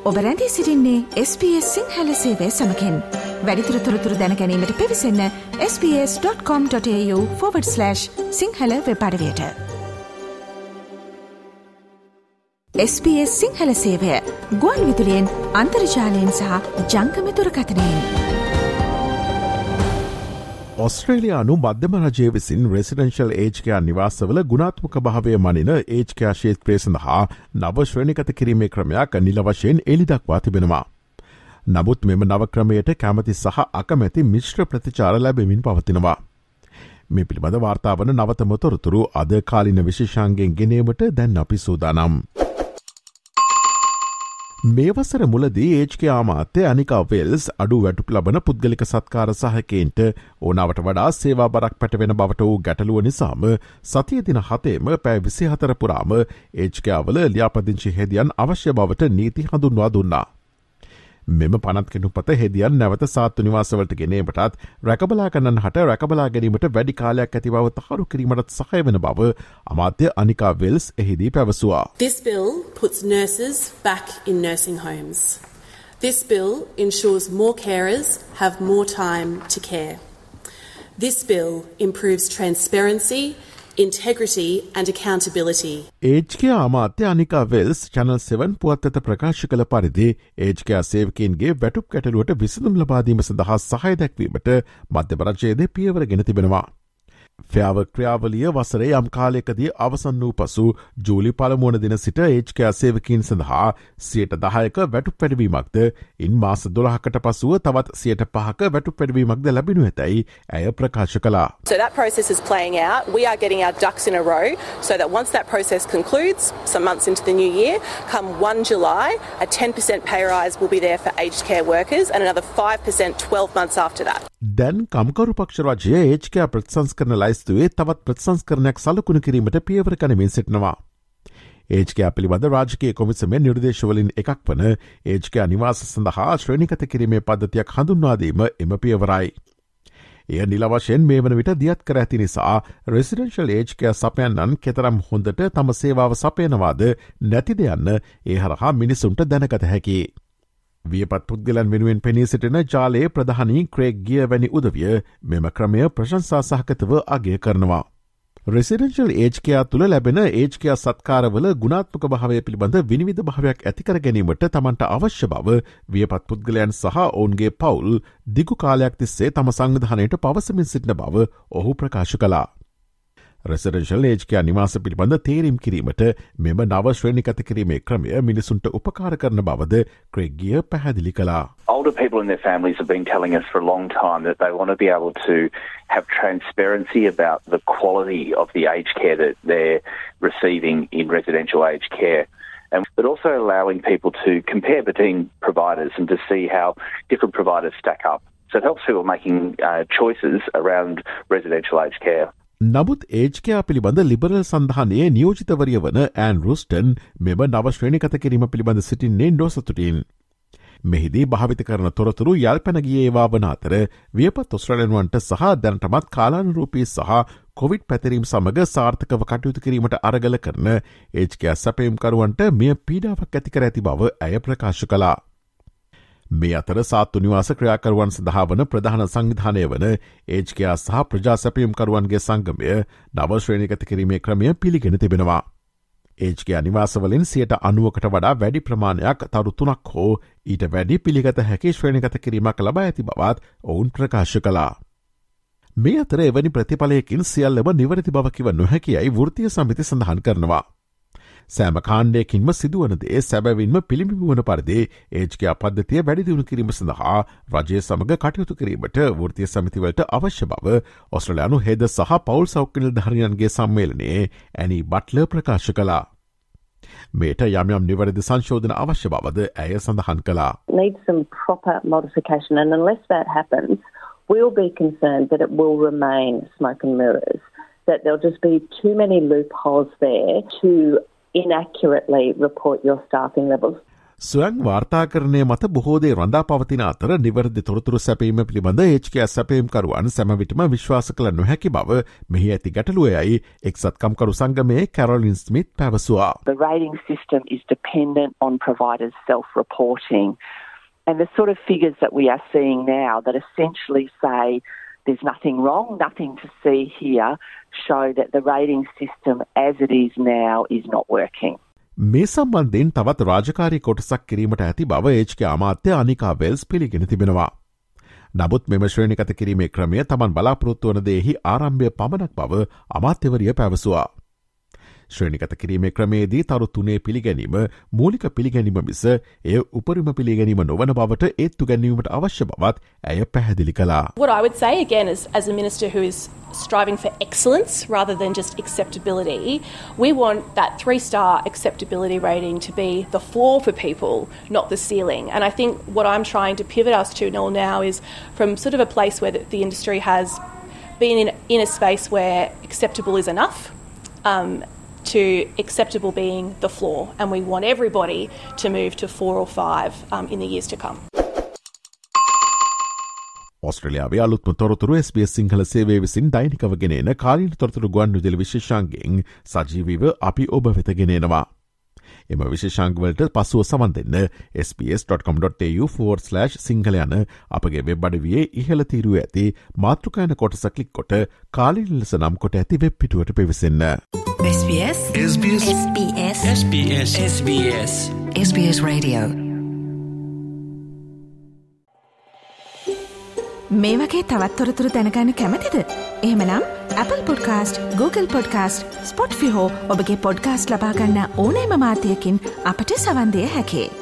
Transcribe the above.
ඔබ රැඳී සිටින්නේ SBS සිංහල සේවය සමගින්. වැඩිදුර තොරතුරු දැන ගැනීමට පිවිසන්න sbs.com.au/සිංහල වෙබ් අඩවියට. SBS සිංහල සේවය ගුවන් විදුලියෙන්, අන්තර්ජාලයෙන් සහ ජංගම දුරකථනයෙන්. ඔස්ට්‍රේලියානු මධ්‍යම රජය විසින් රෙසිඩෙන්ශල් ඒජ් කෙයා නිවාසවල ගුණාත්මක භාවය මනින ඒජ් කෙයා ක්ෂේත්‍රය සඳහා නව ශ්‍රේණිගත කිරීමේ ක්‍රමයක් නිල වශයෙන් එළි දක්වා තිබෙනවා. නමුත් මෙම නව ක්‍රමයට කැමති සහ අකමැති මිශ්‍ර ප්‍රතිචාර ලැබෙමින් පවතිනවා. මේ පිළිබඳ වාර්තා වන නවතම තොරතුරු අද කාලින විශේෂාංගෙන් ගෙනීමට දැන් අපි සූදානම්. මේ වසර මුලදී HK අමාත්‍ය අනිකා වෙල්ස් අඩු වැටුප් ලබන පුද්ගලික සත්කාර සහකයින්ට ඕනවට වඩා සේවා බරක් පැටවෙන බවට වූ ගැටලුව නිසාම සතිය දින 7ම පැය 24 පුරාම HK වල ලියාපදිංචි හෙදියන් අවශ්‍ය බවට නීති හඳුන්වා දුන්නා. මෙම පනත් කෙනුපත හෙදියන් නැවත සාත්තු නිවාසවලට ගෙනීමටත් රැකබලා ගන්නන් හට රැකබලා ගැනීමට වැඩි කාලයක් ඇති බව තහවුරු කිරීමටත් සහාය වන බව අමාත්‍ය අනිකා වෙල්ස් එහිදී පැවසුවා. This bill puts nurses back in nursing homes. This bill ensures more carers have more time to care. This bill improves transparency, integrity and accountability. HK අමාත්‍ය අනිකා වෙල්ස් Channel 7 පුවත්පත ප්‍රකාශ කළ පරිදි HK සේවකයින්ගේ වැටුප් ගැටලුවට විසඳුම් ලබා දීම සඳහා සහාය දැක්වීමට මධ්‍යම රජයේද පියවර ගෙන තිබෙනවා. ෆෑව ක්‍රියාවලිය වසරේ යම් කාලයකදී අවසන් වූ පසු ජූලි 1 වන දින සිට HK සේවකයින් සඳහා 10%ක වැටුප් වැඩිවීමක්ද ඉන් මාස 12කට පසුව තවත් 5%ක වැටුප් වැඩිවීමක්ද ලැබෙනු ඇතැයි ඇය ප්‍රකාශ කළා. So that process is playing out. We are getting our ducks in a row so that once that process concludes, some months into the new year, come 1 July, a 10% pay rise will be there for aged care workers and another 5% 12 months after that. දැන් කම්කරු පක්ෂ රජය HK ප්‍රතිසංස්කරණ ලයිස්තුවේ තවත් ප්‍රතිසංස්කරණයක් සලකුණු කිරීමට පියවර ගනිමින් සිටිනවා. HK පිළිබඳ රාජකීය කොමිසමේ නිර්දේශවලින් එකක් වන HK නිවාස සඳහා ශ්‍රේණිගත කිරීමේ පද්ධතියක් හඳුන්වා දීම එම පියවරයි. එය නිල වශයෙන් මේ වන විට දියත් කර ඇති නිසා රෙසිඩෙන්ෂල් ඒජ් කෙයා සපයන්නන් කෙතරම් හොඳට තම සේවාව සපයනවාද නැතිද යන්න ඒ හරහා මිනිසුන්ට දැනගත හැකියි. වියපත් පුද්ගලන් වෙනුවෙන් පෙනී සිටින ජාලයේ ප්‍රධානී ක්‍රේග් ගිය වැනි උදවිය මෙම ක්‍රමය ප්‍රශංසා සහගතව අගය කරනවා. රෙසිඩෙන්ෂල් ඒජ් කෙයා තුළ ලැබෙන ඒජ් කෙයා සත්කාරවල ගුණාත්මක භාවය පිළිබඳ විනිවිද භාවයක් ඇති කර ගැනීමට තමන්ට අවශ්‍ය බව වියපත් පුද්ගලයන් සහ ඔවුන්ගේ පවුල් දිගු කාලයක් තිස්සේ තම සංවිධානයට පවසමින් සිටින බව ඔහු ප්‍රකාශ කළා. රෙසිඩෙන්ෂල් ඒජ් කෙයා නිවාස පිළිබඳ තේරීම් කිරීමට මෙම නව ශ්‍රේණිගත කිරීමේ ක්‍රමය මිනිසුන්ට උපකාර කරන බවද ක්‍රේග් ගිය පැහැදිලි කළා. Older people and their families have been telling us for a long time that they want to be able to have transparency about the quality of the aged care that they're receiving in residential aged care. But also allowing people to compare between providers and to see how different providers stack up. So it helps people making choices around residential aged care. නමුත් age care පිළිබඳ Liberal සන්ධානයේ නියෝජිතවරිය වන Anne රුස්ටන් මෙම නව ශ්‍රේණිගත කිරීම පිළිබඳ සිටින්නේ නොසතුටින්. මෙහිදී භාවිත කරන තොරතුරු යල්පැන ගියේ ඒවා වන අතර වියපත් ඔස්ට්‍රේලියානුවන්ට සහ දැනටමත් කාලානුරූපී සහ කොවිඩ් පැතිරීම් සමග සාර්ථකව කටයුතු කිරීමට අරගල කරන ඒජ් කෙයා සැපයුම්කරුවන්ට මෙය පීඩාවක් ඇති කර ඇති බව ඇය ප්‍රකාශ කළා. මේ අතර සාත්තු නිවාස ක්‍රියාකරුවන් සඳහා වන ප්‍රධාන සංවිධානය වන ඒජ් කෙයා සහ ප්‍රජා සැපයුම්කරුවන්ගේ සංගමය නව ශ්‍රේණිගත කිරීමේ ක්‍රමය පිළිගෙන තිබෙනවා. ඒජ් කෙයා නිවාසවලින් 90%කට වඩා වැඩි ප්‍රමාණයක් තරු 3ක් හෝ ඊට වැඩි පිළිගත හැකි ශ්‍රේණිගත කිරීමක් ලබා ඇති බවත් ඔවුන් ප්‍රකාශ කළා. මේ අතර එවැනි ප්‍රතිඵලයකින් සියල්ලම නිවැරදි බව කිව නොහැකියයි වෘත්තීය සමිති සඳහන් කරනවා. සෑම කාණ්ඩයකින්ම සිදුවන දේ සැබවින්ම පිළිබිඹු වන පරිදි ඒජ් කෙයා පද්ධතිය වැඩි දියුණු කිරීම සඳහා රජය සමග කටයුතු කිරීමට වෘත්තීය සමිතිවලට අවශ්‍ය බව ඔස්ට්‍රේලියානු හෙද සහ පවුල් සෞඛ්‍ය නිලධාරියන්ගේ සම්මේලනයේ ඇනි බට්ලර් ප්‍රකාශ කළා. මේට යම් යම් නිවැරදි සංශෝධන අවශ්‍ය බවද ඇය සඳහන් කළා. Need some proper modification and unless that happens we'll be concerned that it will remain smoke and mirrors, that there'll just be too many loopholes there to inaccurately report your staffing levels. ස්වයං වාර්තාකරණය මත බොහෝදේ රඳා පවතින අතර නිවැරදි තොරතුරු සැපීම පිළිබඳ HKS සැපීම්කරුවන් සැමවිටම විශ්වාස කළ නොහැකි බව මෙහි ඇති ගැටලුවයයි එක්සත්කම්කරු සංගමයේ කැරොලින් ස්මිත් පැවසුවා. The rating system is dependent on providers self-reporting, and the sort of figures that we are seeing now that essentially say there's nothing wrong, nothing to see here, show that the rating system as it is now is not working. මේ සම්බන්ධයෙන් තවත් රාජකාරී කොටසක් කිරීමට ඇති බව HK අමාත්‍ය අනිකා Wales පිළිගෙන තිබෙනවා. නමුත් මෙම ශ්‍රේණිගත කිරීමේ ක්‍රමය තමන් බලාපොරොත්තු වන දේහි ආරම්භය පමණක් බව අමාත්‍යවරිය පැවසුවා. ශ්‍රේණිගත කිරීමේ ක්‍රමේදී තරු 3 පිළිගැනීම මූලික පිළිගැනීම මිස එය උපරිම පිළිගැනීම නොවන බවට ඒත්තු ගැනීමට අවශ්‍ය බවත් ඇය පැහැදිලි කළා. What I would say again as a minister who is striving for excellence rather than just acceptability, we want that 3-star acceptability rating to be the floor for people, not the ceiling. And I think what I'm trying to pivot us to now is from sort of a place where the industry has been in a space where acceptable is enough, to acceptable being the floor, and we want everybody to move to 4 or 5 in the years to come. ඔස්ට්‍රේලියාවේ අලුත්ම තොරතුරු SBS Sinhala සේවය විසින් දෛනිකව ගෙනෙන කාලීන තොරතුරු ගුවන්විදුලි විශේෂාංගයෙන් සජීවීව අපි ඔබ වෙත ගෙනෙනවා. එම විශේෂාංගවලට පසුව සමන් දෙන්න sbs.com.au/සිංහල යන අපගේ වෙබ් අඩවියේ ඉහළ තීරුව ඇති මාතෘකායන කොටස ක්ලික් කොට කාලීන ලෙස නම් කොට ඇති වෙබ් පිටුවට පිවිසෙන්න. SBS SBS SBS SBS SBS SBS Radio. මේ වගේ තවත් තොරතුරු දැනගන්න කැමතිද? එහෙමනම් Apple Podcast, Google Podcast, Spotify හෝ ඔබගේ පොඩ්කාස්ට් ලබා ගන්න ඕනෑම මාධ්‍යයකින් අපට සවන් දිය හැකියි.